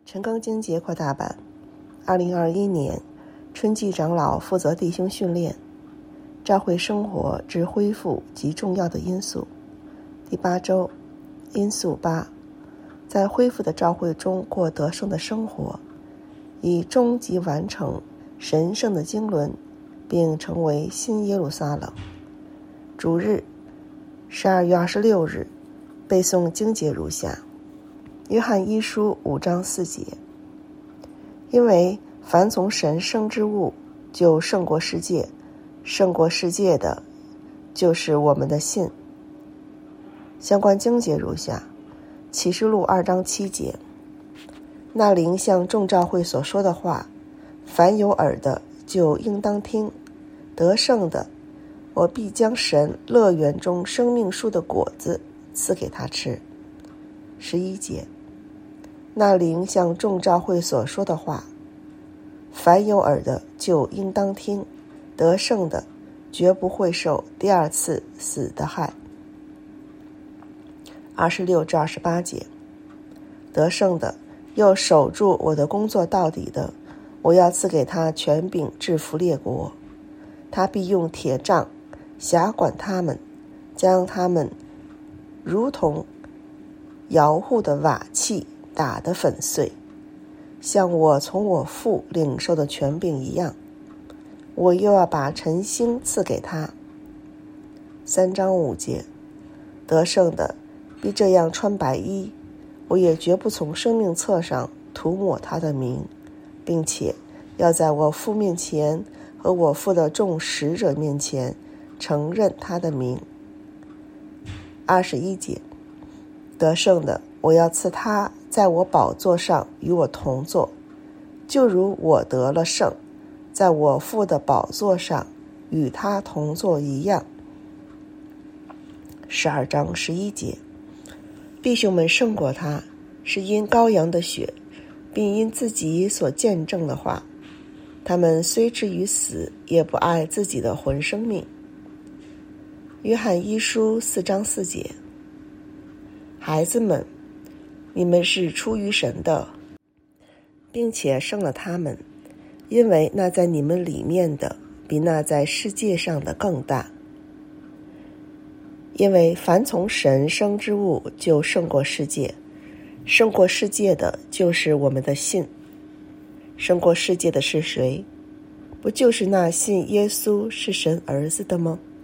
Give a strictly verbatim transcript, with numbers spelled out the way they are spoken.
陈庚经节扩大版，二零二一年春季长老负责弟兄训练，教会生活之恢复及重要的因素。第八周，因素八，在恢复的教会中过得胜的生活，以终极完成神圣的经纶，并成为新耶路撒冷。主日，十二月二十六日，背诵经节如下：约翰一书五章四节，因为凡从神生之物，就胜过世界，胜过世界的，就是我们的信。相关经节如下：启示录二章七节，那灵像众教会所说的话，凡有耳的就应当听，得胜的，我必将神乐园中生命树的果子赐给他吃。十一节，那灵像众教会所说的话，凡有耳的就应当听，得胜的绝不会受第二次死的害。二十六至二十八节，得胜的又守住我的工作到底的，我要赐给他权柄制服列国，他必用铁杖辖管他们，将他们如同摇户的瓦器打得粉碎，像我从我父领受的权柄一样。我又要把晨星赐给他。三章五节，得胜的必这样穿白衣，我也绝不从生命册上涂抹他的名，并且要在我父面前和我父的众使者面前承认他的名。二十一节，得胜的我要赐他在我宝座上与我同坐，就如我得了胜，在我父的宝座上与他同坐一样。十二章十一节，弟兄们胜过他，是因羔羊的血，并因自己所见证的话。他们虽至于死，也不爱自己的魂生命。约翰一书四章四节，孩子们，你们是出于神的，并且胜了他们，因为那在你们里面的，比那在世界上的更大。因为凡从神生之物，就胜过世界，胜过世界的，就是我们的信。胜过世界的是谁？不就是那信耶稣是神儿子的吗？